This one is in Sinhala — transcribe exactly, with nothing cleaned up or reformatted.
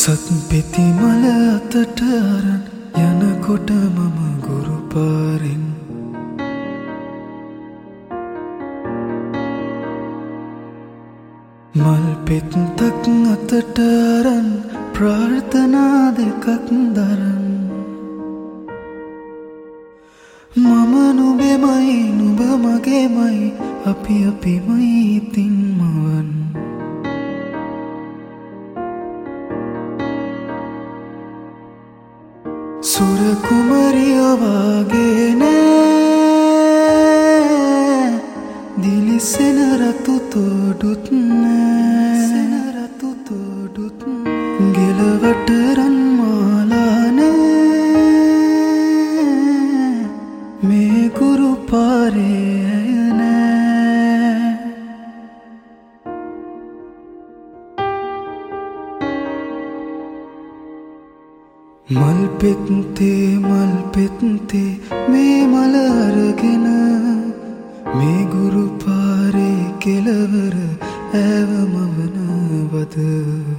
සත් පෙති මල අතට අරන් යනකොට මම ගුරු පාරෙන් මල් පෙත්තක් අතට අරන් ප්‍රාර්ථනා දෙකක් දරන් මම නුඹෙමයි නුඹ මගේමයි අපි අපිමයි ඉතින් මවන් සුර කුමරිය වගේ නෑ දිලිසෙන රතු තෝඩුත් නෑ ගෙලවට රන් මාලා නෑ මේ ගුරු පාරේ ඇය නෑ මල් පෙත්තේ මල් පෙත්තේ මේ මල අරගෙන මේ ගුරු පාරේ කෙලවර ඇව මවනවද